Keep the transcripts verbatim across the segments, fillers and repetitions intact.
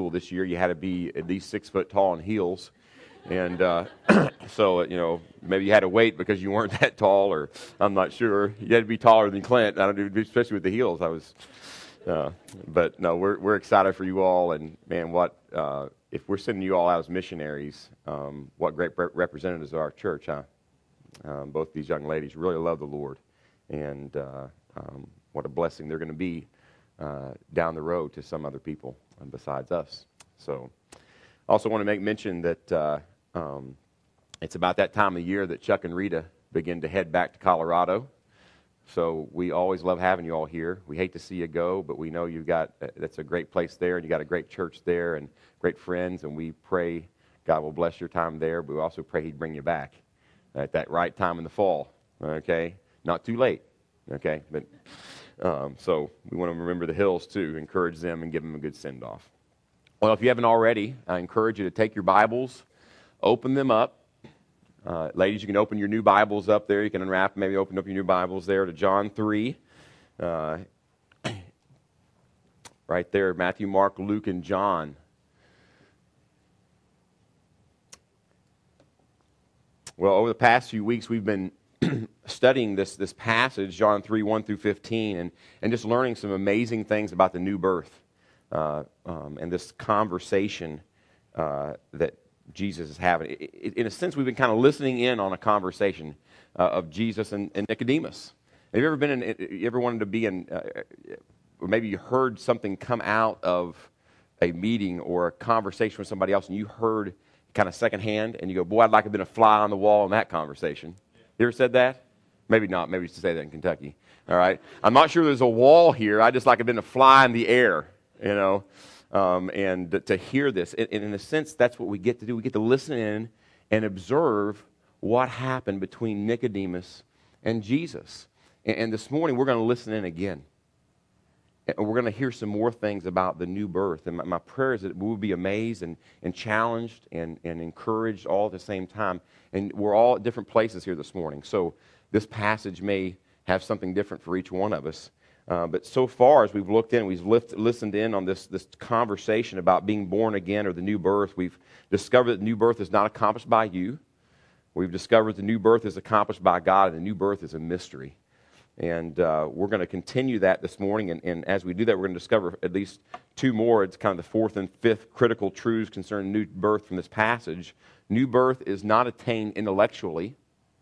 rule this year. You had to be at least six foot tall in heels. And uh, so, you know, maybe you had to wait because you weren't that tall, or I'm not sure. You had to be taller than Clint, I don't, especially with the heels. I was, uh, but no, we're we're excited for you all. And man, what uh, if we're sending you all out as missionaries? Um, what great rep- representatives of our church, huh? Um, both these young ladies really love the Lord, and uh, um, what a blessing they're going to be uh, down the road to some other people besides us. So, also want to make mention that uh, um, it's about that time of year that Chuck and Rita begin to head back to Colorado. So we always love having you all here. We hate to see you go, but we know you've got that's a great place there, and you got a great church there, and great friends. And we pray God will bless your time there. But we also pray He'd bring you back at that right time in the fall, okay? Not too late, okay? But um, so we want to remember the Hills, too, encourage them and give them a good send-off. Well, if you haven't already, I encourage you to take your Bibles, open them up. Uh, ladies, you can open your new Bibles up there. You can unwrap, maybe open up your new Bibles there to John three. Uh, right there, Matthew, Mark, Luke, and John. Well, over the past few weeks, we've been studying this this passage, John three, one through fifteen, and, and just learning some amazing things about the new birth uh, um, and this conversation uh, that Jesus is having. It, it, in a sense, we've been kind of listening in on a conversation uh, of Jesus and, and Nicodemus. Have you ever been in, you ever wanted to be in, uh, or maybe you heard something come out of a meeting or a conversation with somebody else, and you heard kind of secondhand, and you go, boy, I'd like to have been a fly on the wall in that conversation. You ever said that? Maybe not. Maybe you used to say that in Kentucky. All right. I'm not sure there's a wall here. I just like to have been a fly in the air, you know, um, and to hear this. And, and in a sense, that's what we get to do. We get to listen in and observe what happened between Nicodemus and Jesus. And, and this morning, we're going to listen in again. And we're going to hear some more things about the new birth. And my, my prayer is that we will be amazed and, and challenged and, and encouraged all at the same time. And we're all at different places here this morning. So this passage may have something different for each one of us. Uh, but so far, as we've looked in, we've lift, listened in on this, this conversation about being born again or the new birth. We've discovered that new birth is not accomplished by you. We've discovered the new birth is accomplished by God, and the new birth is a mystery. And uh, we're going to continue that this morning, and, and as we do that, we're going to discover at least two more. It's kind of the fourth and fifth critical truths concerning new birth from this passage. New birth is not attained intellectually,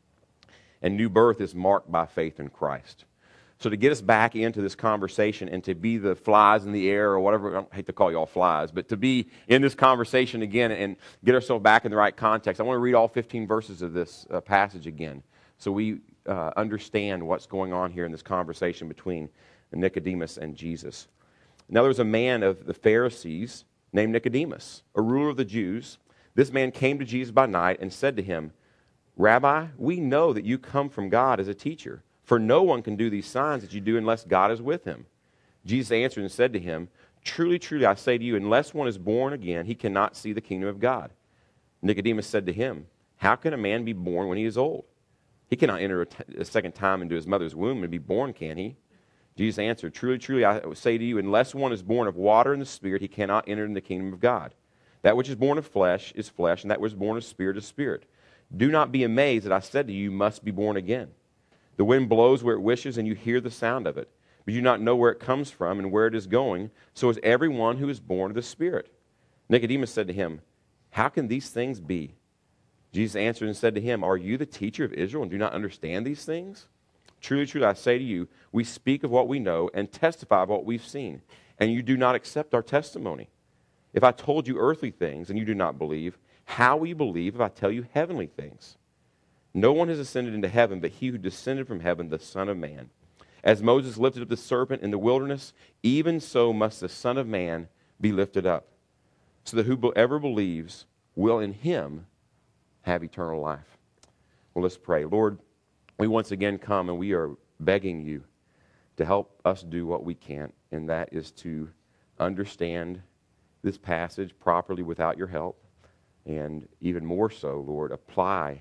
and new birth is marked by faith in Christ. So to get us back into this conversation and to be the flies in the air or whatever, I hate to call you all flies, but to be in this conversation again and get ourselves back in the right context, I want to read all fifteen verses of this uh, passage again. So we uh, understand what's going on here in this conversation between Nicodemus and Jesus. Now there was a man of the Pharisees named Nicodemus, a ruler of the Jews. This man came to Jesus by night and said to him, Rabbi, we know that you come from God as a teacher, for no one can do these signs that you do unless God is with him. Jesus answered and said to him, Truly, truly, I say to you, unless one is born again, he cannot see the kingdom of God. Nicodemus said to him, How can a man be born when he is old? He cannot enter a, t- a second time into his mother's womb and be born, can he? Jesus answered, Truly, truly, I say to you, unless one is born of water and the Spirit, he cannot enter in the kingdom of God. That which is born of flesh is flesh, and that which is born of spirit is spirit. Do not be amazed that I said to you, you must be born again. The wind blows where it wishes, and you hear the sound of it, but you do not know where it comes from and where it is going. So is everyone who is born of the Spirit. Nicodemus said to him, How can these things be? Jesus answered and said to him, Are you the teacher of Israel and do not understand these things? Truly, truly, I say to you, we speak of what we know and testify of what we've seen, and you do not accept our testimony. If I told you earthly things and you do not believe, how will you believe if I tell you heavenly things? No one has ascended into heaven but he who descended from heaven, the Son of Man. As Moses lifted up the serpent in the wilderness, even so must the Son of Man be lifted up, so that whoever believes will in him have eternal life. Well, let's pray. Lord, we once again come and we are begging you to help us do what we can, and that is to understand this passage properly without your help, and even more so, Lord, apply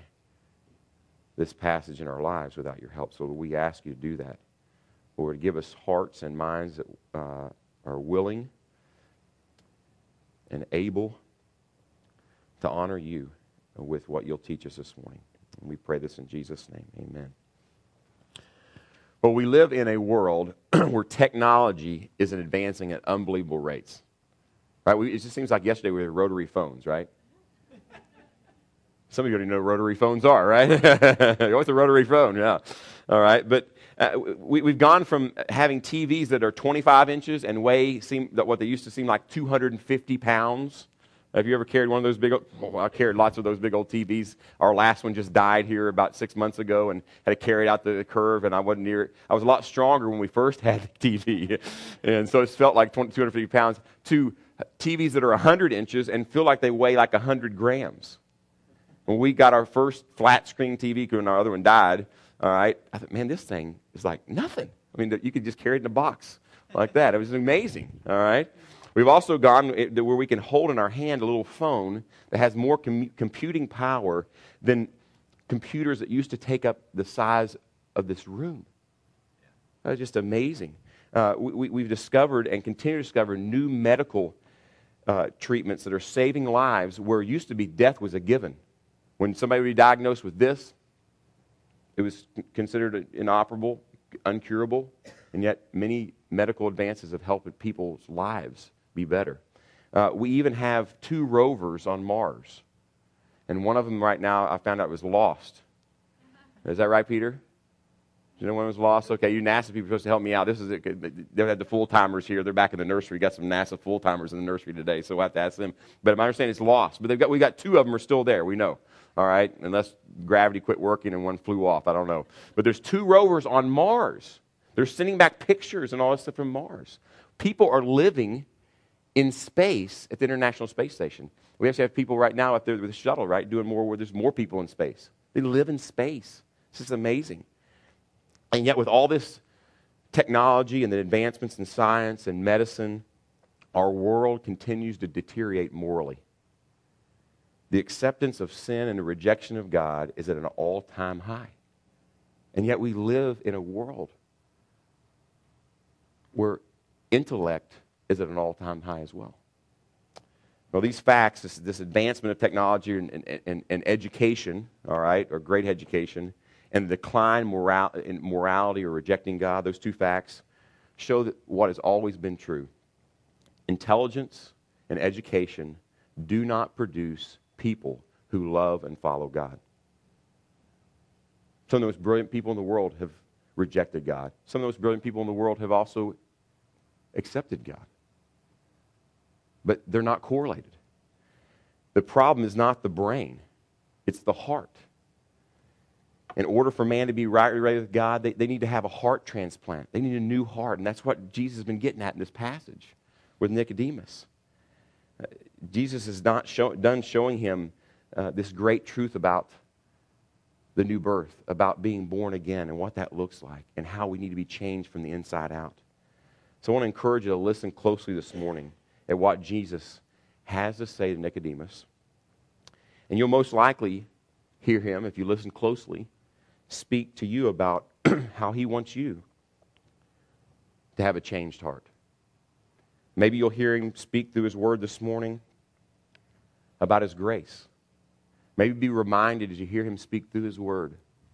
this passage in our lives without your help. So we ask you to do that. Lord, give us hearts and minds that uh, are willing and able to honor you with what you'll teach us this morning. And we pray this in Jesus' name. Amen. Well, we live in a world where technology is advancing at unbelievable rates. Right? We, it just seems like yesterday we had rotary phones, right? Some of you already know what rotary phones are, right? What's a rotary phone? Yeah. All right. But uh, we, we've gone from having T Vs that are twenty-five inches and weigh seem that what they used to seem like two hundred fifty pounds. Have you ever carried one of those big old, well, I carried lots of those big old T Vs. Our last one just died here about six months ago and had to carry it out the curve, and I wasn't near it. I was a lot stronger when we first had the T V, and so it felt like two hundred fifty pounds, to T Vs that are one hundred inches and feel like they weigh like one hundred grams. When we got our first flat screen T V, when our other one died, all right, I thought, man, this thing is like nothing. I mean, you could just carry it in a box like that. It was amazing, all right? We've also gone where we can hold in our hand a little phone that has more com- computing power than computers that used to take up the size of this room. That's just amazing. Uh, we, we've discovered and continue to discover new medical uh, treatments that are saving lives where it used to be death was a given. When somebody would be diagnosed with this, it was considered inoperable, uncurable, and yet many medical advances have helped people's lives be better. Uh, we even have two rovers on Mars, and one of them right now I found out was lost. Is that right, Peter? Do you know when it was lost? Okay, you NASA people are supposed to help me out. This is it. They had the full-timers here. They're back in the nursery. Got some NASA full-timers in the nursery today, so we'll have to ask them. But my understanding it's lost. But they've got we got two of them are still there. We know. All right, unless gravity quit working and one flew off. I don't know. But there's two rovers on Mars. They're sending back pictures and all this stuff from Mars. People are living in space at the International Space Station. We actually have people right now up there with the shuttle, right, doing more where there's more people in space. They live in space. This is amazing. And yet with all this technology and the advancements in science and medicine, our world continues to deteriorate morally. The acceptance of sin and the rejection of God is at an all-time high. And yet we live in a world where intellect is at an all-time high as well. Well, these facts, this, this advancement of technology and, and, and, and education, all right, or great education, and the decline moral, in morality or rejecting God, those two facts show that what has always been true. Intelligence and education do not produce people who love and follow God. Some of the most brilliant people in the world have rejected God. Some of the most brilliant people in the world have also accepted God. But they're not correlated. The problem is not the brain. It's the heart. In order for man to be rightly right with God, they, they need to have a heart transplant. They need a new heart. And that's what Jesus has been getting at in this passage with Nicodemus. Uh, Jesus is not show, done showing him uh, this great truth about the new birth, about being born again and what that looks like and how we need to be changed from the inside out. So I want to encourage you to listen closely this morning at what Jesus has to say to Nicodemus. And you'll most likely hear him, if you listen closely, speak to you about how he wants you to have a changed heart. Maybe you'll hear him speak through his word this morning about his grace. Maybe be reminded as you hear him speak through his word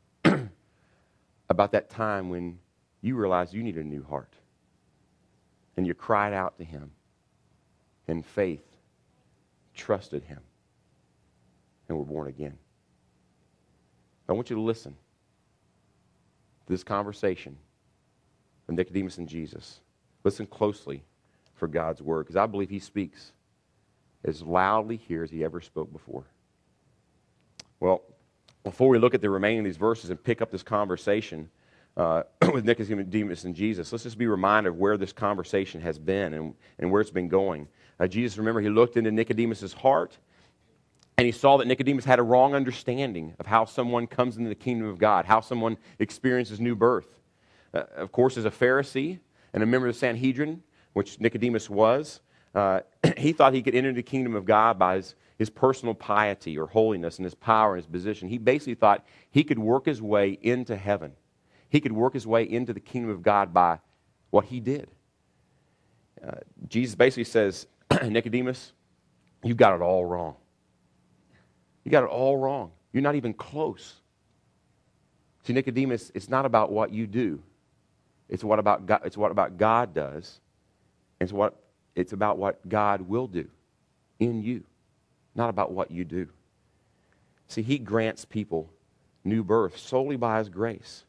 about that time when you realized you need a new heart. And you cried out to him in faith, trusted him, and were born again. I want you to listen to this conversation of Nicodemus and Jesus. Listen closely for God's word, because I believe he speaks as loudly here as he ever spoke before. Well, before we look at the remaining of these verses and pick up this conversation uh, with Nicodemus and Jesus, let's just be reminded of where this conversation has been and, and where it's been going. Uh, Jesus, remember, he looked into Nicodemus' heart, and he saw that Nicodemus had a wrong understanding of how someone comes into the kingdom of God, how someone experiences new birth. Uh, of course, as a Pharisee and a member of the Sanhedrin, which Nicodemus was, uh, he thought he could enter the kingdom of God by his, his personal piety or holiness and his power and his position. He basically thought he could work his way into heaven. He could work his way into the kingdom of God by what he did. Uh, Jesus basically says, Nicodemus, You got it all wrong. You got it all wrong. You're not even close. See, Nicodemus, it's not about what you do. It's what about God, it's what about God does. It's what it's about what God will do in you, not about what you do. See, he grants people new birth solely by his grace.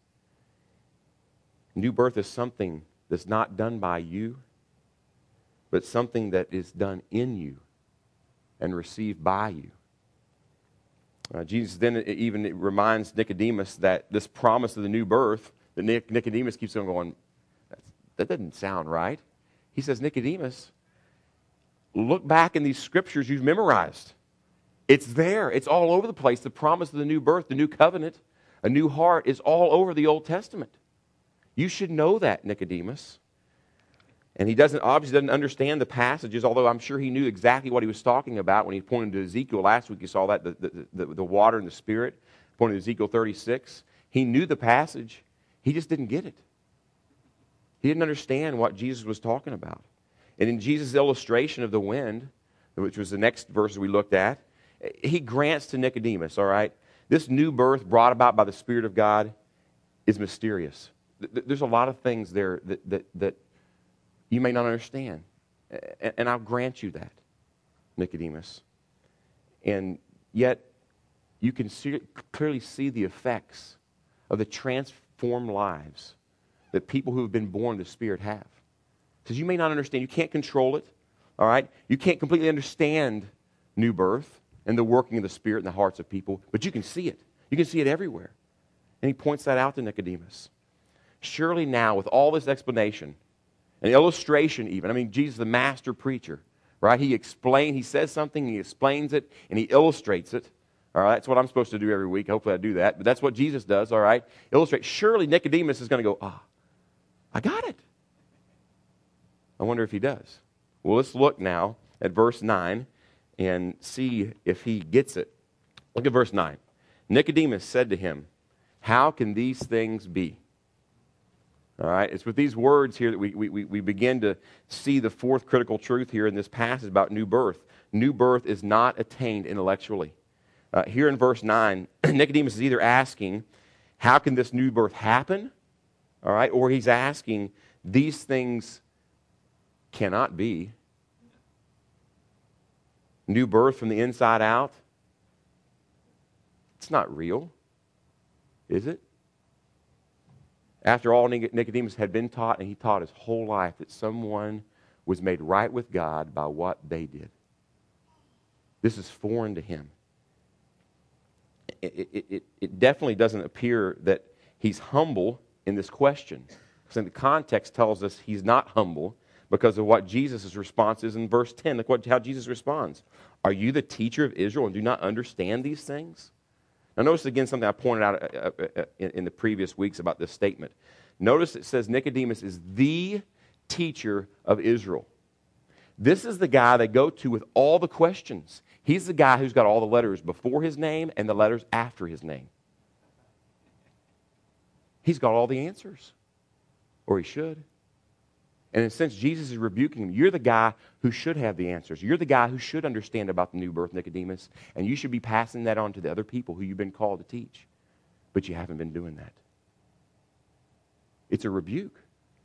New birth is something that's not done by you, but something that is done in you and received by you. Uh, Jesus then even reminds Nicodemus that this promise of the new birth, that Nic- Nicodemus keeps on going, that doesn't sound right. He says, Nicodemus, look back in these scriptures you've memorized. It's there. It's all over the place. The promise of the new birth, the new covenant, a new heart is all over the Old Testament. You should know that, Nicodemus. And he doesn't obviously doesn't understand the passages, although I'm sure he knew exactly what he was talking about when he pointed to Ezekiel. Last week you saw that, the, the, the, the water and the Spirit, pointed to Ezekiel thirty-six. He knew the passage. He just didn't get it. He didn't understand what Jesus was talking about. And in Jesus' illustration of the wind, which was the next verse we looked at, he grants to Nicodemus, all right, this new birth brought about by the Spirit of God is mysterious. There's a lot of things there that, that, that you may not understand. And I'll grant you that, Nicodemus. And yet, you can see, clearly see the effects of the transformed lives that people who have been born of the Spirit have. Because you may not understand. You can't control it, all right? You can't completely understand new birth and the working of the Spirit in the hearts of people, but you can see it. You can see it everywhere. And he points that out to Nicodemus. Surely now, with all this explanation, an illustration even, I mean, Jesus, the master preacher, right? He explains, he says something, he explains it, and he illustrates it. All right, that's what I'm supposed to do every week. Hopefully I do that. But that's what Jesus does, all right? Illustrate. Surely Nicodemus is going to go, ah, I got it. I wonder if he does. Well, let's look now at verse nine and see if he gets it. Look at verse nine. Nicodemus said to him, how can these things be? All right, it's with these words here that we, we, we begin to see the fourth critical truth here in this passage about new birth. New birth is not attained intellectually. Uh, here in verse nine, Nicodemus is either asking, how can this new birth happen? All right, or he's asking, these things cannot be. New birth from the inside out, it's not real, is it? After all, Nicodemus had been taught, and he taught his whole life, that someone was made right with God by what they did. This is foreign to him. It, it, it, it definitely doesn't appear that he's humble in this question. Because the context tells us he's not humble because of what Jesus' response is in verse ten. Look what, how Jesus responds. Are you the teacher of Israel and do not understand these things? Now notice again something I pointed out in the previous weeks about this statement. Notice it says Nicodemus is the teacher of Israel. This is the guy they go to with all the questions. He's the guy who's got all the letters before his name and the letters after his name. He's got all the answers. Or he should. And in a sense, Jesus is rebuking him. You're the guy who should have the answers. You're the guy who should understand about the new birth, Nicodemus. And you should be passing that on to the other people who you've been called to teach. But you haven't been doing that. It's a rebuke.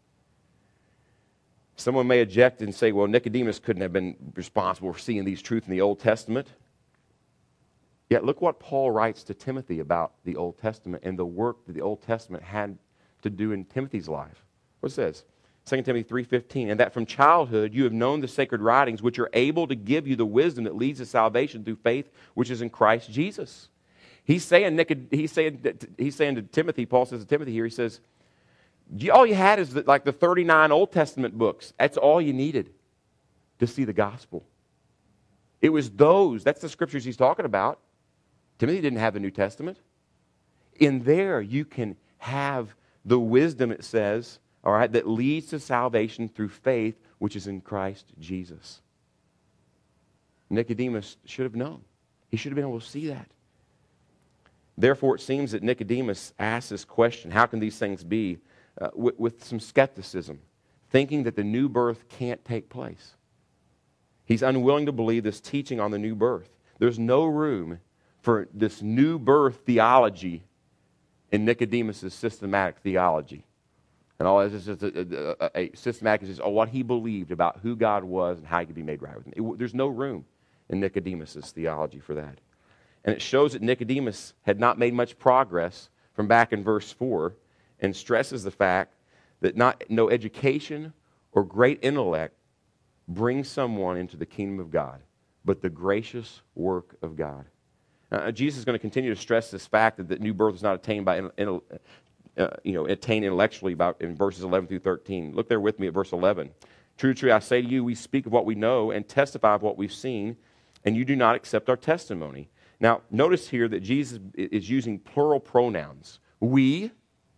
Someone may object and say, well, Nicodemus couldn't have been responsible for seeing these truths in the Old Testament. Yet look what Paul writes to Timothy about the Old Testament and the work that the Old Testament had to do in Timothy's life. What it says? Second Timothy three fifteen, and that from childhood you have known the sacred writings, which are able to give you the wisdom that leads to salvation through faith, which is in Christ Jesus. He's saying, he's saying, he's saying to Timothy, Paul says to Timothy here, he says, all you had is like the thirty-nine Old Testament books. That's all you needed to see the gospel. It was those, that's the scriptures he's talking about. Timothy didn't have the New Testament. In there you can have the wisdom, it says, all right, that leads to salvation through faith, which is in Christ Jesus. Nicodemus should have known. He should have been able to see that. Therefore, it seems that Nicodemus asks this question, how can these things be, uh, with, with some skepticism, thinking that the new birth can't take place. He's unwilling to believe this teaching on the new birth. There's no room for this new birth theology in Nicodemus' systematic theology. And all this is just a, a, a systematic is just oh, what he believed about who God was and how he could be made right with him. It, there's no room in Nicodemus' theology for that. And it shows that Nicodemus had not made much progress from back in verse four, and stresses the fact that not no education or great intellect brings someone into the kingdom of God, but the gracious work of God. Uh, Jesus is going to continue to stress this fact that the new birth is not attained by, in, in, uh, you know, attained intellectually about in verses eleven through thirteen. Look there with me at verse eleven. True, true, I say to you, we speak of what we know and testify of what we've seen, and you do not accept our testimony. Now, notice here that Jesus is using plural pronouns. We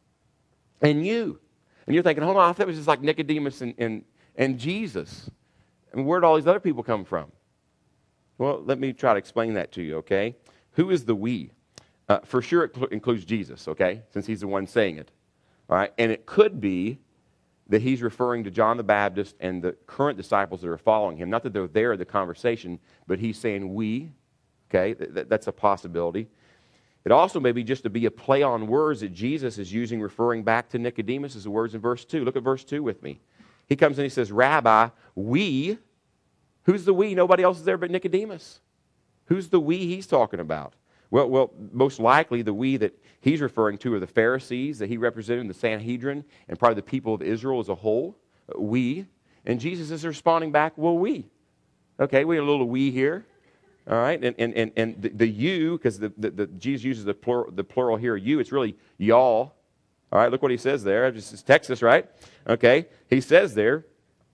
and you. And you're thinking, hold on, I thought it was just like Nicodemus and, and, and Jesus. And where did all these other people come from? Well, let me try to explain that to you, okay? Who is the we? Uh, for sure it cl- includes Jesus, okay? Since he's the one saying it. All right? And it could be that he's referring to John the Baptist and the current disciples that are following him. Not that they're there in the conversation, but he's saying we. Okay, Th- that's a possibility. It also may be just to be a play on words that Jesus is using, referring back to Nicodemus as the words in verse two. Look at verse two with me. He comes and he says, Rabbi, we. Who's the we? Nobody else is there but Nicodemus. Who's the we he's talking about? Well, well, most likely the we that he's referring to are the Pharisees that he represented in the Sanhedrin and probably the people of Israel as a whole. We. And Jesus is responding back, well, we. Okay, we have a little we here. All right, and and and, and the, the you, because the, the, the Jesus uses the plural, the plural here, you, it's really y'all. All right, look what he says there. This is Texas, right? Okay, he says there,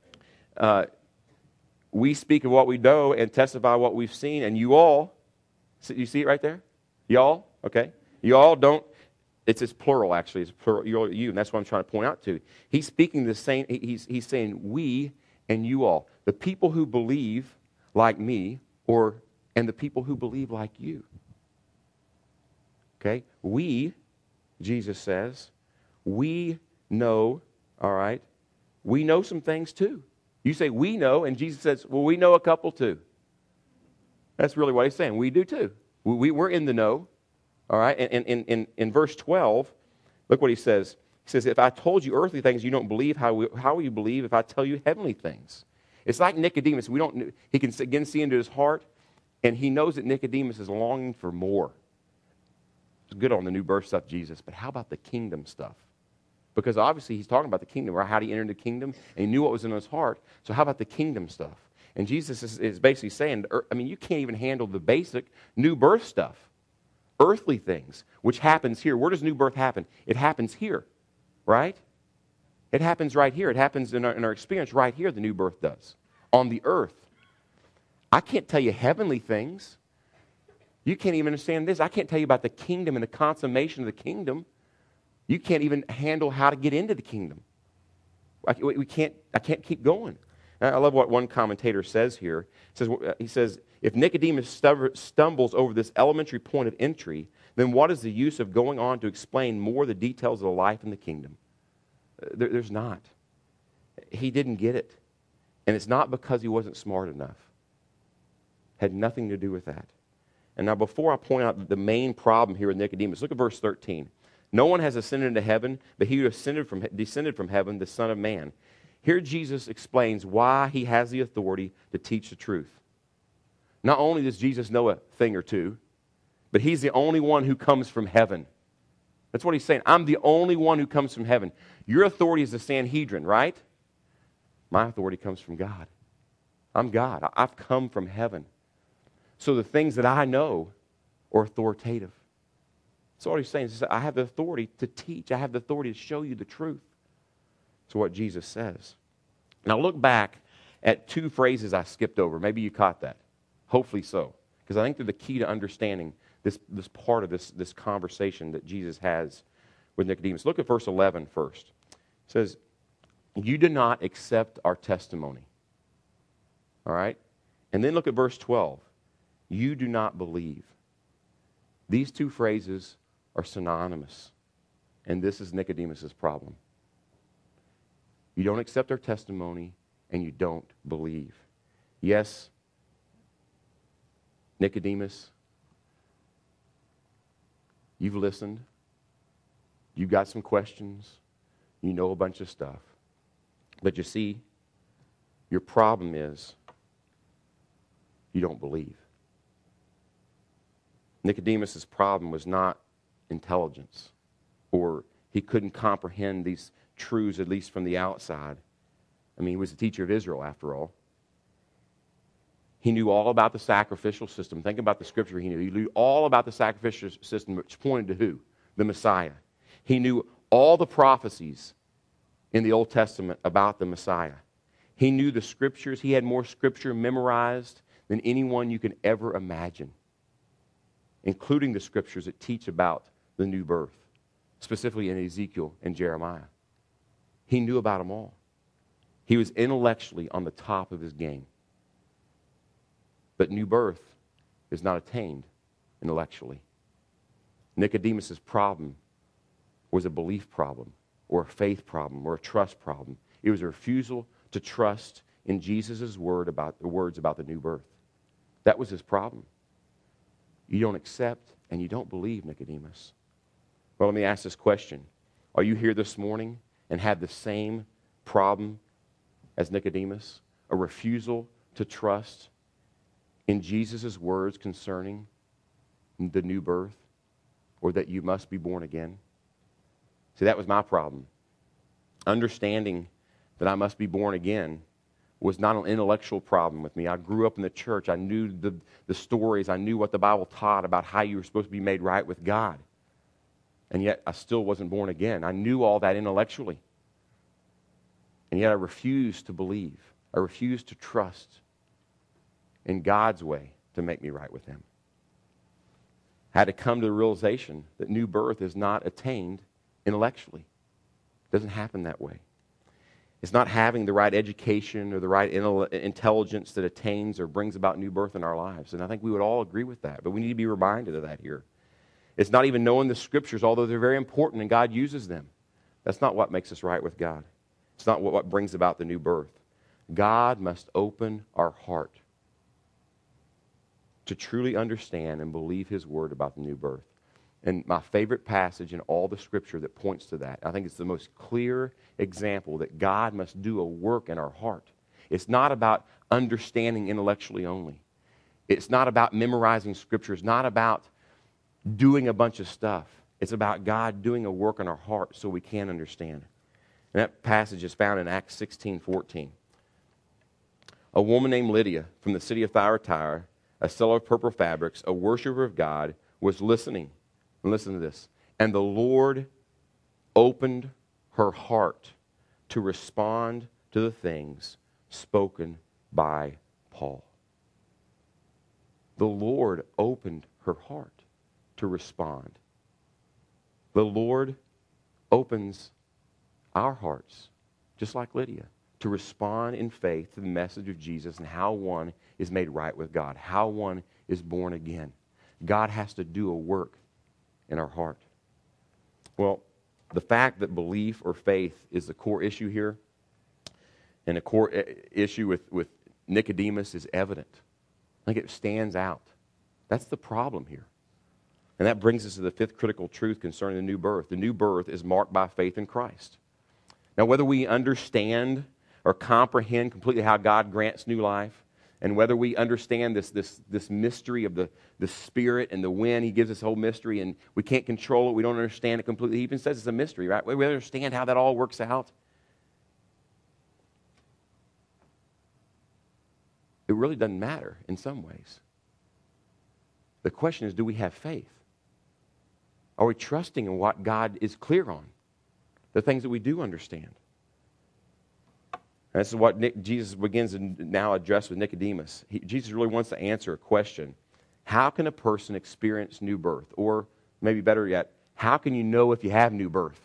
uh, we speak of what we know and testify what we've seen, and you all, so you see it right there? Y'all, okay? You all don't, it's his plural actually, it's plural, you, you, and that's what I'm trying to point out to you. He's speaking the same, he's, he's saying we and you all. The people who believe like me, or and the people who believe like you. Okay? We, Jesus says, we know, all right, we know some things too. You say we know, and Jesus says, well, we know a couple too. That's really what he's saying. We do too. We, we, we're in the know, all right? And in, in, in verse twelve, look what he says. He says, if I told you earthly things you don't believe, how, we, how will you believe if I tell you heavenly things? It's like Nicodemus. We don't. He can again see into his heart, and he knows that Nicodemus is longing for more. It's good on the new birth stuff, Jesus, but how about the kingdom stuff? Because obviously he's talking about the kingdom, right? How did he enter the kingdom? And he knew what was in his heart. So how about the kingdom stuff? And Jesus is, is basically saying, I mean, you can't even handle the basic new birth stuff. Earthly things, which happens here. Where does new birth happen? It happens here, right? It happens right here. It happens in our, in our experience right here, the new birth does, on the earth. I can't tell you heavenly things. You can't even understand this. I can't tell you about the kingdom and the consummation of the kingdom. You can't even handle how to get into the kingdom. I, we can't, I can't keep going. I love what one commentator says here. He says, he says if Nicodemus stumbles over this elementary point of entry, then what is the use of going on to explain more the details of the life in the kingdom? There, there's not. He didn't get it. And it's not because he wasn't smart enough. Had nothing to do with that. And now before I point out the main problem here with Nicodemus, look at verse thirteen. No one has ascended into heaven, but he who ascended from, descended from heaven, the Son of Man. Here Jesus explains why he has the authority to teach the truth. Not only does Jesus know a thing or two, but he's the only one who comes from heaven. That's what he's saying. I'm the only one who comes from heaven. Your authority is the Sanhedrin, right? My authority comes from God. I'm God. I've come from heaven. So the things that I know are authoritative. So what he's saying is, I have the authority to teach. I have the authority to show you the truth. That's what Jesus says. Now look back at two phrases I skipped over. Maybe you caught that. Hopefully so. Because I think they're the key to understanding this, this part of this, this conversation that Jesus has with Nicodemus. Look at verse eleven first. It says, you do not accept our testimony. All right? And then look at verse twelve. You do not believe. These two phrases are synonymous. And this is Nicodemus' problem. You don't accept our testimony, and you don't believe. Yes, Nicodemus, you've listened. You've got some questions. You know a bunch of stuff. But you see, your problem is you don't believe. Nicodemus' problem was not intelligence, or he couldn't comprehend these truths, at least from the outside. I mean, he was a teacher of Israel, after all. He knew all about the sacrificial system. Think about the scripture he knew. He knew all about the sacrificial system, which pointed to who? The Messiah. He knew all the prophecies in the Old Testament about the Messiah. He knew the scriptures. He had more scripture memorized than anyone you can ever imagine, including the scriptures that teach about the new birth, specifically in Ezekiel and Jeremiah. He knew about them all. He was intellectually on the top of his game. But new birth is not attained intellectually. Nicodemus' problem was a belief problem, or a faith problem, or a trust problem. It was a refusal to trust in Jesus' word about the words about the new birth. That was his problem. You don't accept and you don't believe, Nicodemus. Well, let me ask this question. Are you here this morning and have the same problem as Nicodemus? A refusal to trust in Jesus' words concerning the new birth, or that you must be born again? See, that was my problem. Understanding that I must be born again was not an intellectual problem with me. I grew up in the church. I knew the, the stories. I knew what the Bible taught about how you were supposed to be made right with God. And yet I still wasn't born again. I knew all that intellectually. And yet I refused to believe. I refused to trust in God's way to make me right with Him. I had to come to the realization that new birth is not attained intellectually. It doesn't happen that way. It's not having the right education or the right intelligence that attains or brings about new birth in our lives. And I think we would all agree with that, but we need to be reminded of that here. It's not even knowing the scriptures, although they're very important and God uses them. That's not what makes us right with God. It's not what, what brings about the new birth. God must open our heart to truly understand and believe His word about the new birth. And my favorite passage in all the scripture that points to that, I think it's the most clear example that God must do a work in our heart. It's not about understanding intellectually only. It's not about memorizing scripture. It's not about doing a bunch of stuff. It's about God doing a work in our heart so we can understand. And that passage is found in Acts sixteen fourteen. A woman named Lydia from the city of Thyatira, a seller of purple fabrics, a worshiper of God, was listening. And listen to this. And the Lord opened her heart to respond to the things spoken by Paul. The Lord opened her heart to respond. The Lord opens our hearts, just like Lydia, to respond in faith to the message of Jesus and how one is made right with God, how one is born again. God has to do a work in our heart. Well, the fact that belief or faith is the core issue here, and the core issue with, with Nicodemus is evident. I think it stands out. That's the problem here. And that brings us to the fifth critical truth concerning the new birth. The new birth is marked by faith in Christ. Now, whether we understand or comprehend completely how God grants new life, and whether we understand this, this, this mystery of the, the Spirit and the when He gives us whole mystery, and we can't control it, we don't understand it completely. He even says it's a mystery, right? We understand how that all works out. It really doesn't matter in some ways. The question is, do we have faith? Are we trusting in what God is clear on? The things that we do understand. And this is what Nick, Jesus begins to now address with Nicodemus. He, Jesus really wants to answer a question. How can a person experience new birth? Or maybe better yet, how can you know if you have new birth?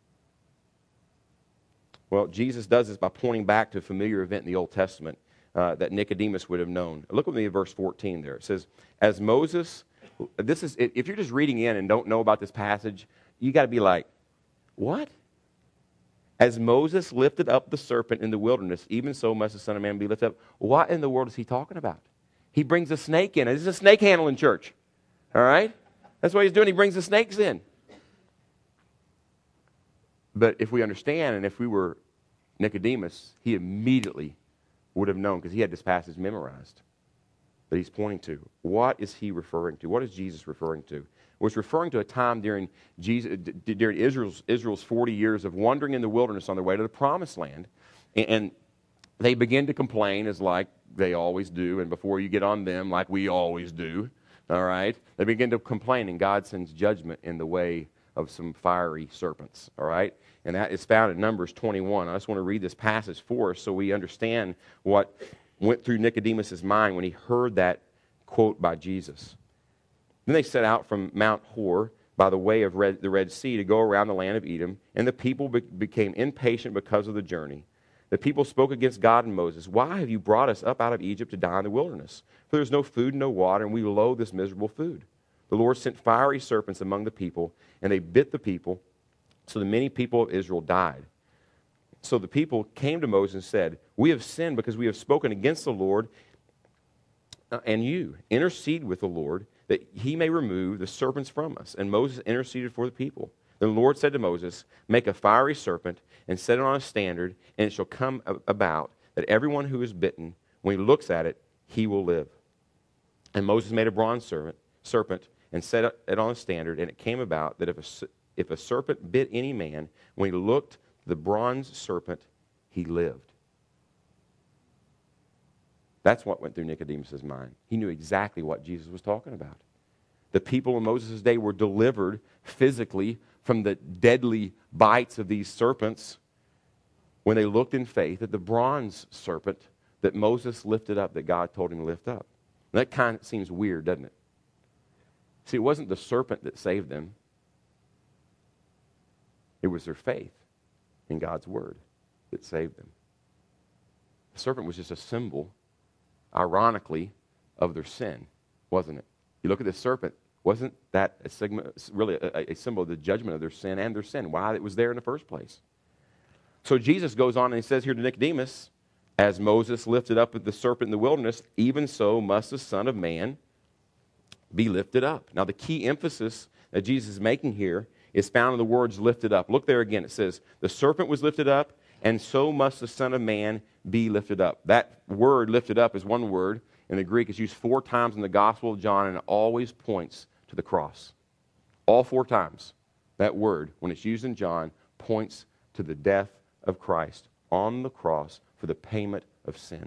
Well, Jesus does this by pointing back to a familiar event in the Old Testament uh, that Nicodemus would have known. Look with me at verse fourteen there. It says, as Moses, this is, if you're just reading in and don't know about this passage, you got to be like, what? As Moses lifted up the serpent in the wilderness, even so must the Son of Man be lifted up. What in the world is he talking about? He brings a snake in. This is a snake handling church. All right? That's what he's doing. He brings the snakes in. But if we understand, and if we were Nicodemus, he immediately would have known, because he had this passage memorized that he's pointing to. What is he referring to? What is Jesus referring to? Well, it's referring to a time during Jesus, during Israel's, Israel's forty years of wandering in the wilderness on their way to the promised land. And, and they begin to complain, as like they always do, and before you get on them, like we always do, all right? They begin to complain, and God sends judgment in the way of some fiery serpents, all right? And that is found in Numbers twenty-one. I just want to read this passage for us so we understand what went through Nicodemus' mind when he heard that quote by Jesus. Then they set out from Mount Hor by the way of Red, the Red Sea to go around the land of Edom, and the people be- became impatient because of the journey. The people spoke against God and Moses. Why have you brought us up out of Egypt to die in the wilderness? For there is no food and no water, and we loathe this miserable food. The Lord sent fiery serpents among the people, and they bit the people, so the many people of Israel died. So the people came to Moses and said, we have sinned because we have spoken against the Lord and you. Intercede with the Lord that he may remove the serpents from us. And Moses interceded for the people. Then the Lord said to Moses, make a fiery serpent and set it on a standard, and it shall come about that everyone who is bitten, when he looks at it, he will live. And Moses made a bronze serpent, serpent and set it on a standard, and it came about that if a, if a serpent bit any man, when he looked at the bronze serpent, he lived. That's what went through Nicodemus' mind. He knew exactly what Jesus was talking about. The people in Moses' day were delivered physically from the deadly bites of these serpents when they looked in faith at the bronze serpent that Moses lifted up, that God told him to lift up. And that kind of seems weird, doesn't it? See, it wasn't the serpent that saved them. It was their faith in God's word that saved them. The serpent was just a symbol, ironically, of their sin, wasn't it? You look at the serpent, wasn't that a sigma, really a, a symbol of the judgment of their sin and their sin, why it was there in the first place? So Jesus goes on and he says here to Nicodemus, as Moses lifted up the serpent in the wilderness, even so must the Son of Man be lifted up. Now the key emphasis that Jesus is making here is found in the words lifted up. Look there again. It says, the serpent was lifted up, and so must the Son of Man be lifted up. That word lifted up is one word. In the Greek, it's used four times in the Gospel of John, and it always points to the cross. All four times, that word, when it's used in John, points to the death of Christ on the cross for the payment of sin.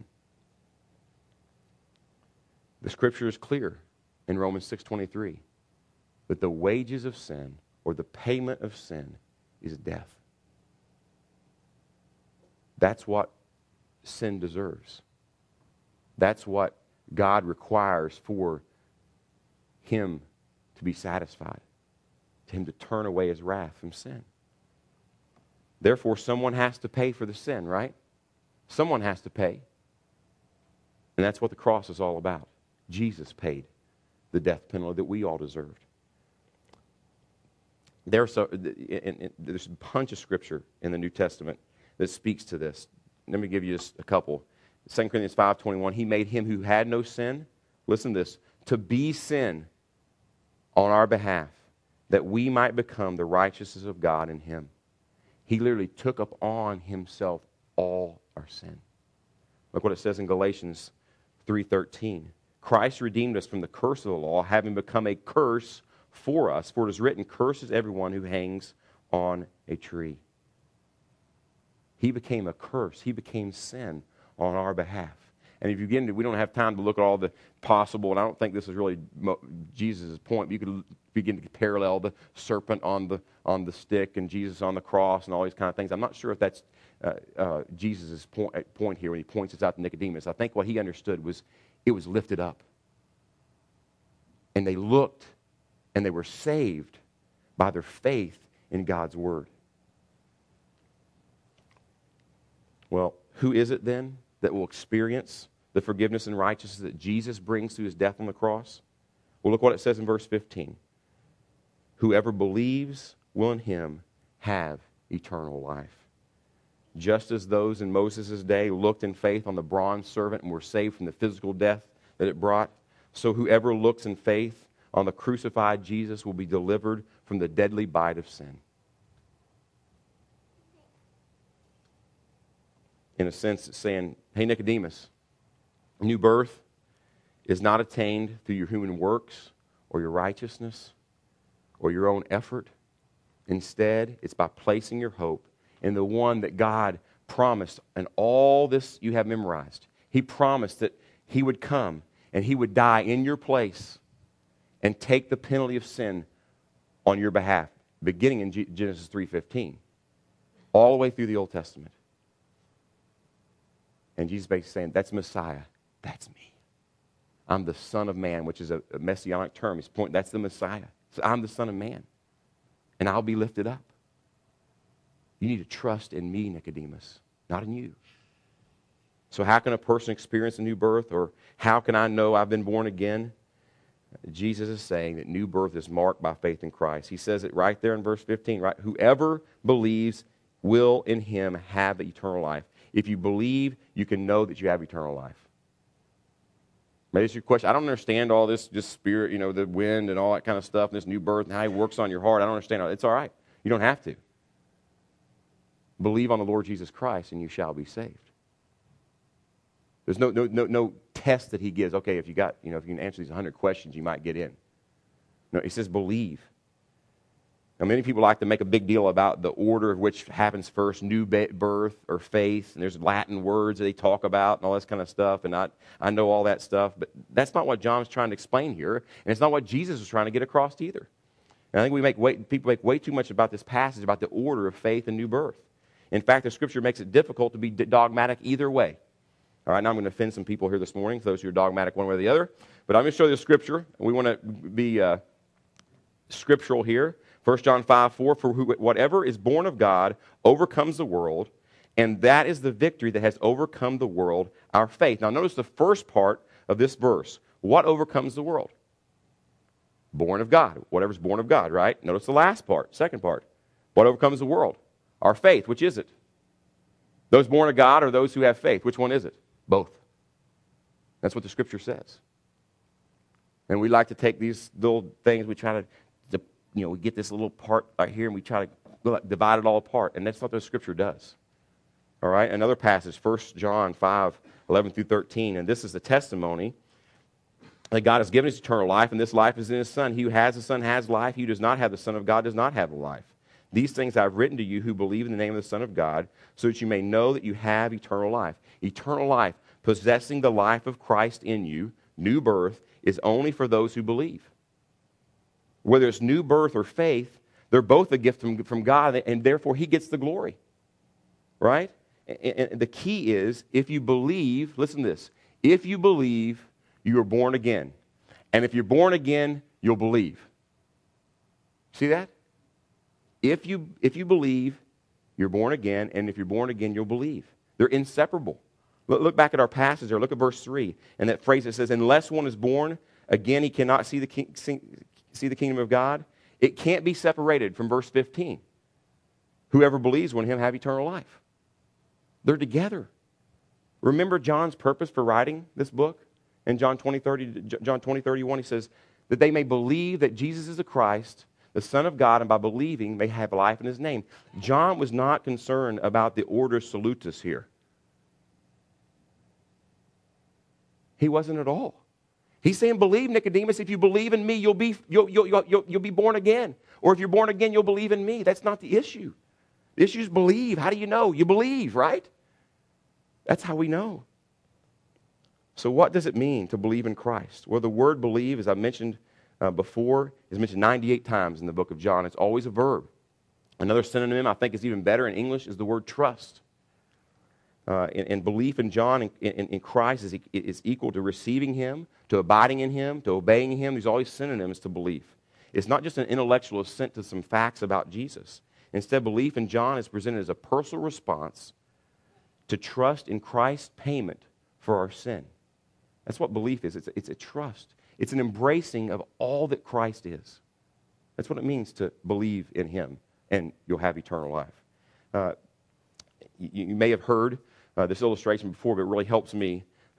The Scripture is clear in Romans six twenty-three that the wages of sin, or the payment of sin, is death. That's what sin deserves. That's what God requires for him to be satisfied, to him to turn away his wrath from sin. Therefore, someone has to pay for the sin, right? Someone has to pay. And that's what the cross is all about. Jesus paid the death penalty that we all deserved. There's a, there's a bunch of scripture in the New Testament that speaks to this. Let me give you just a couple. Second Corinthians five twenty-one, he made him who had no sin, listen to this, to be sin on our behalf, that we might become the righteousness of God in him. He literally took up on himself all our sin. Look what it says in Galatians three thirteen. Christ redeemed us from the curse of the law, having become a curse for us. For it is written, cursed is everyone who hangs on a tree. He became a curse. He became sin on our behalf. And if you get into, we don't have time to look at all the possible, and I don't think this is really Jesus' point, but you could begin to parallel the serpent on the on the stick and Jesus on the cross and all these kind of things. I'm not sure if that's uh, uh, Jesus' point, point here when he points this out to Nicodemus. I think what he understood was it was lifted up. And they looked, and they were saved by their faith in God's word. Well, who is it then that will experience the forgiveness and righteousness that Jesus brings through his death on the cross? Well, look what it says in verse fifteen. Whoever believes will in him have eternal life. Just as those in Moses' day looked in faith on the bronze serpent and were saved from the physical death that it brought. So whoever looks in faith on the crucified Jesus will be delivered from the deadly bite of sin. In a sense, it's saying, hey, Nicodemus, new birth is not attained through your human works or your righteousness or your own effort. Instead, it's by placing your hope in the one that God promised, and all this you have memorized. He promised that he would come and he would die in your place and take the penalty of sin on your behalf, beginning in G- Genesis three fifteen, all the way through the Old Testament. And Jesus basically saying, that's Messiah. That's me. I'm the Son of Man, which is a, a messianic term. He's pointing, that's the Messiah. So I'm the Son of Man, and I'll be lifted up. You need to trust in me, Nicodemus, not in you. So how can a person experience a new birth, or how can I know I've been born again? Jesus is saying that new birth is marked by faith in Christ. He says it right there in verse fifteen, right? Whoever believes will in him have eternal life. If you believe, you can know that you have eternal life. Maybe it's your question. I don't understand all this, just spirit, you know, the wind and all that kind of stuff, and this new birth and how he works on your heart. I don't understand. It's all right. You don't have to. Believe on the Lord Jesus Christ and you shall be saved. There's no, no, no, no test that he gives. Okay, if you got, you know, if you can answer these one hundred questions, you might get in. No, he says believe. Now, many people like to make a big deal about the order of which happens first, new birth or faith, and there's Latin words that they talk about and all this kind of stuff, and I, I know all that stuff, but that's not what John's trying to explain here, and it's not what Jesus was trying to get across either. And I think we make way, people make way too much about this passage, about the order of faith and new birth. In fact, the Scripture makes it difficult to be dogmatic either way. All right, now I'm going to offend some people here this morning, those who are dogmatic one way or the other, but I'm going to show you the Scripture, and we want to be uh, scriptural here. First John five four, for who, whatever is born of God overcomes the world, and that is the victory that has overcome the world, our faith. Now notice the first part of this verse. What overcomes the world? Born of God. Whatever's born of God, right? Notice the last part, second part. What overcomes the world? Our faith. Which is it? Those born of God or those who have faith? Which one is it? Both. That's what the Scripture says. And we like to take these little things, we try to You know, we get this little part right here and we try to divide it all apart. And that's not what the Scripture does. All right? Another passage, First John five eleven through thirteen. And this is the testimony that God has given us eternal life, and this life is in His Son. He who has the Son has life. He who does not have the Son of God does not have life. These things I have written to you who believe in the name of the Son of God, so that you may know that you have eternal life. Eternal life, possessing the life of Christ in you, new birth, is only for those who believe. Whether it's new birth or faith, they're both a gift from, from God, and therefore He gets the glory. Right? And, and the key is, if you believe, listen to this, if you believe, you are born again. And if you're born again, you'll believe. See that? If you, if you believe, you're born again, and if you're born again, you'll believe. They're inseparable. Look, look back at our passage, or look at verse three, and that phrase that says, unless one is born again, he cannot see the king, see, see the kingdom of God. It can't be separated from verse fifteen. Whoever believes will in Him have eternal life. They're together. Remember John's purpose for writing this book? In John twenty, thirty, John twenty, thirty-one, he says, that they may believe that Jesus is the Christ, the Son of God, and by believing may have life in His name. John was not concerned about the order salutis here. He wasn't at all. He's saying, believe, Nicodemus. If you believe in me, you'll be, you'll, you'll, you'll, you'll be born again. Or if you're born again, you'll believe in me. That's not the issue. The issue is believe. How do you know? You believe, right? That's how we know. So what does it mean to believe in Christ? Well, the word believe, as I mentioned uh, before, is mentioned ninety-eight times in the book of John. It's always a verb. Another synonym I think is even better in English is the word trust. Uh, and, and belief in John, in, in, in Christ, is, is equal to receiving Him, to abiding in Him, to obeying Him. These are always synonyms to belief. It's not just an intellectual assent to some facts about Jesus. Instead, belief in John is presented as a personal response to trust in Christ's payment for our sin. That's what belief is. It's a, it's a trust. It's an embracing of all that Christ is. That's what it means to believe in Him, and you'll have eternal life. Uh, you, you may have heard Uh, this illustration before, but it really helps me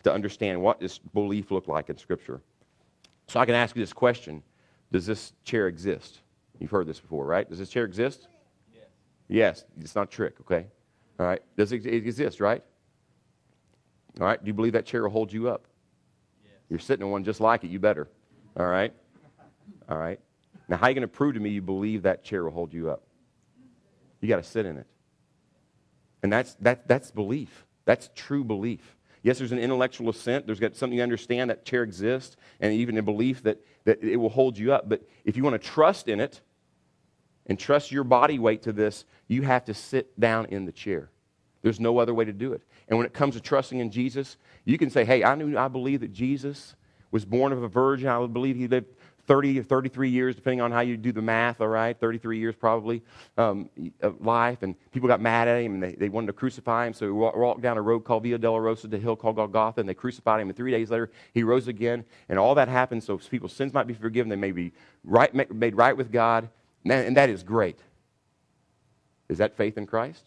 to understand what does belief look like in Scripture. So I can ask you this question. Does this chair exist? You've heard this before, right? Does this chair exist? Yes. Yes. It's not a trick, okay? All right. Does it, it exist, right? All right. Do you believe that chair will hold you up? Yes. You're sitting in one just like it. You better. All right. All right. Now, how are you going to prove to me you believe that chair will hold you up? You got to sit in it. And that's, that, that's belief. That's true belief. Yes, there's an intellectual assent. There's got something you understand that chair exists, and even a belief that, that it will hold you up. But if you want to trust in it and trust your body weight to this, you have to sit down in the chair. There's no other way to do it. And when it comes to trusting in Jesus, you can say, hey, I knew, I believe that Jesus was born of a virgin. I would believe he lived thirty or thirty-three years, depending on how you do the math, all right? thirty-three years probably um, of life. And people got mad at him, and they, they wanted to crucify him. So he walked down a road called Via Dolorosa to a hill called Golgotha, and they crucified him. And three days later, he rose again. And all that happened so people's sins might be forgiven. They may be right, made right with God. And that is great. Is that faith in Christ?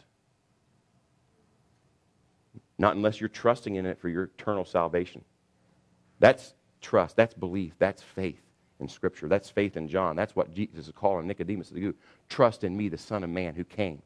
Not unless you're trusting in it for your eternal salvation. That's trust. That's belief. That's faith in Scripture. That's faith in John. That's what Jesus is calling Nicodemus to do. Trust in me, the Son of Man, who came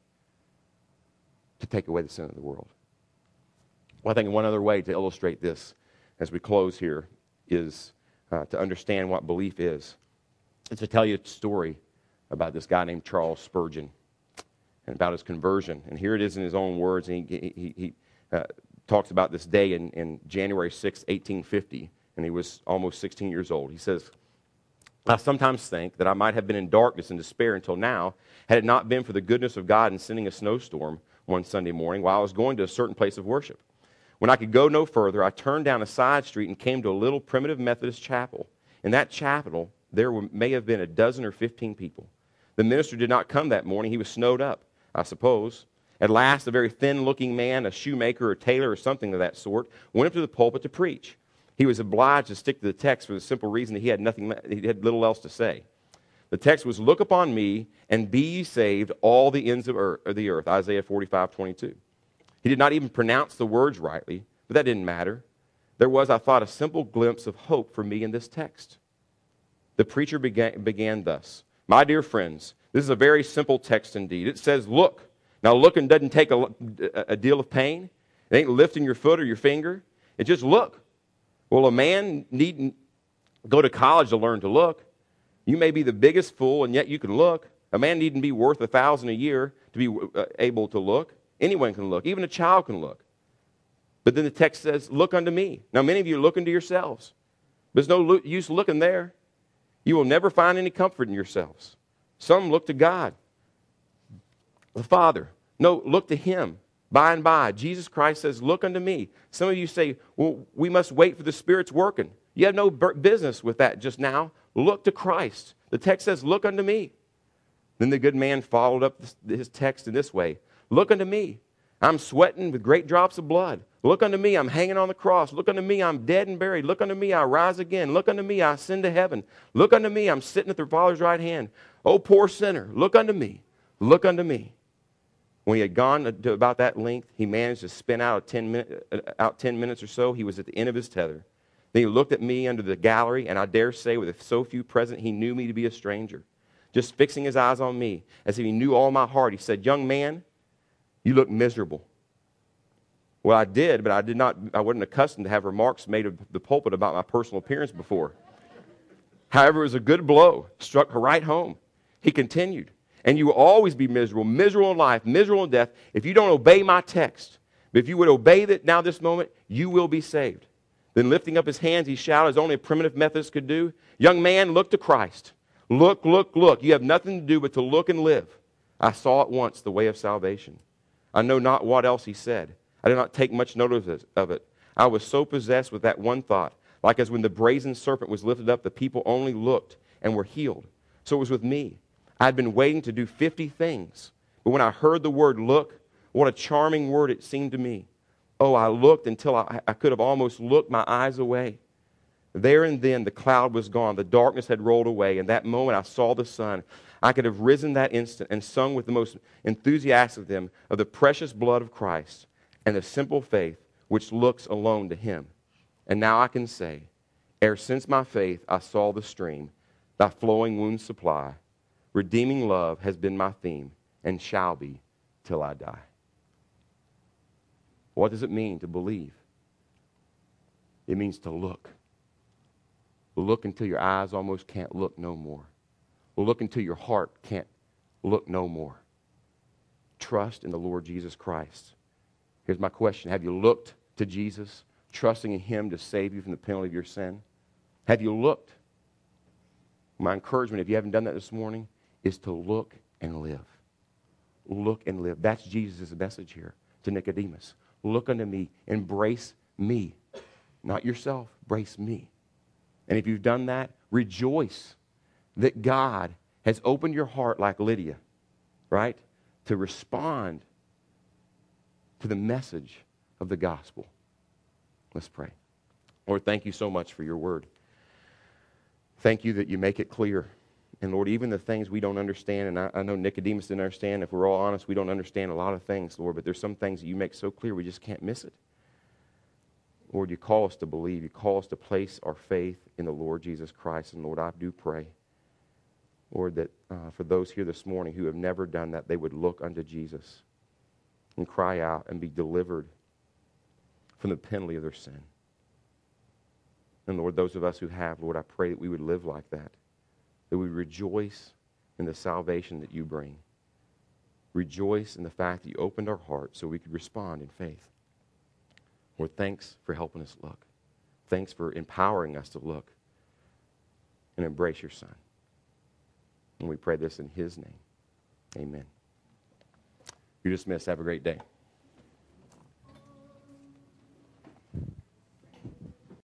to take away the sin of the world. Well, I think one other way to illustrate this as we close here is uh, to understand what belief is. It's to tell you a story about this guy named Charles Spurgeon and about his conversion. And here it is in his own words. And he, he, he uh, talks about this day in, in January sixth, eighteen fifty, and he was almost sixteen years old. He says, I sometimes think that I might have been in darkness and despair until now, had it not been for the goodness of God in sending a snowstorm one Sunday morning while I was going to a certain place of worship. When I could go no further, I turned down a side street and came to a little primitive Methodist chapel. In that chapel, there were, may have been a dozen or fifteen people. The minister did not come that morning. He was snowed up, I suppose. At last, a very thin-looking man, a shoemaker or tailor or something of that sort, went up to the pulpit to preach. He was obliged to stick to the text for the simple reason that he had nothing, he had little else to say. The text was, "Look upon me, and be ye saved, all the ends of, earth, of the earth," Isaiah forty-five twenty-two. He did not even pronounce the words rightly, but that didn't matter. There was, I thought, a simple glimpse of hope for me in this text. The preacher began, began thus, "My dear friends, this is a very simple text indeed. It says, look." Now, looking doesn't take a, a deal of pain. It ain't lifting your foot or your finger. It just look. Well, a man needn't go to college to learn to look. You may be the biggest fool, and yet you can look. A man needn't be worth a thousand a year to be uh, able to look. Anyone can look. Even a child can look. But then the text says, look unto me. Now, many of you are looking to yourselves. There's no lo- use looking there. You will never find any comfort in yourselves. Some look to God, the Father. No, look to Him. By and by, Jesus Christ says, look unto me. Some of you say, well, we must wait for the Spirit's working. You have no business with that just now. Look to Christ. The text says, look unto me. Then the good man followed up his text in this way. Look unto me. I'm sweating with great drops of blood. Look unto me. I'm hanging on the cross. Look unto me. I'm dead and buried. Look unto me. I rise again. Look unto me. I ascend to heaven. Look unto me. I'm sitting at the Father's right hand. Oh, poor sinner. Look unto me. Look unto me. When he had gone to about that length, he managed to spin out ten, minute, out ten minutes or so. He was at the end of his tether. Then he looked at me under the gallery, and I dare say, with so few present, he knew me to be a stranger. Just fixing his eyes on me, as if he knew all my heart, he said, young man, you look miserable. Well, I did, but I did not. I wasn't accustomed to have remarks made of the pulpit about my personal appearance before. However, it was a good blow, struck her right home. He continued, and you will always be miserable, miserable in life, miserable in death, if you don't obey my text. But if you would obey it now this moment, you will be saved. Then lifting up his hands, he shouted, as only a primitive Methodist could do, young man, look to Christ. Look, look, look. You have nothing to do but to look and live. I saw at once the way of salvation. I know not what else he said. I did not take much notice of it. I was so possessed with that one thought, like as when the brazen serpent was lifted up, the people only looked and were healed. So it was with me. I had been waiting to do fifty things. But when I heard the word look, what a charming word it seemed to me. Oh, I looked until I, I could have almost looked my eyes away. There and then the cloud was gone. The darkness had rolled away. And that moment I saw the sun. I could have risen that instant and sung with the most enthusiastic of them of the precious blood of Christ and the simple faith which looks alone to Him. And now I can say, ere since my faith I saw the stream, thy flowing wounds supply, redeeming love has been my theme, and shall be till I die. What does it mean to believe? It means to look. Look until your eyes almost can't look no more. Look until your heart can't look no more. Trust in the Lord Jesus Christ. Here's my question. Have you looked to Jesus, trusting in Him to save you from the penalty of your sin? Have you looked? My encouragement, if you haven't done that this morning, is to look and live. Look and live. That's Jesus' message here to Nicodemus. Look unto me. Embrace me. Not yourself. Embrace me. And if you've done that, rejoice that God has opened your heart like Lydia, right, to respond to the message of the gospel. Let's pray. Lord, thank you so much for your word. Thank you that you make it clear. And Lord, even the things we don't understand, and I, I know Nicodemus didn't understand. If we're all honest, we don't understand a lot of things, Lord, but there's some things that you make so clear we just can't miss it. Lord, you call us to believe. You call us to place our faith in the Lord Jesus Christ. And Lord, I do pray, Lord, that uh, for those here this morning who have never done that, they would look unto Jesus and cry out and be delivered from the penalty of their sin. And Lord, those of us who have, Lord, I pray that we would live like that, that we rejoice in the salvation that you bring. Rejoice in the fact that you opened our hearts so we could respond in faith. Lord, thanks for helping us look. Thanks for empowering us to look and embrace your Son. And we pray this in his name. Amen. You're dismissed. Have a great day.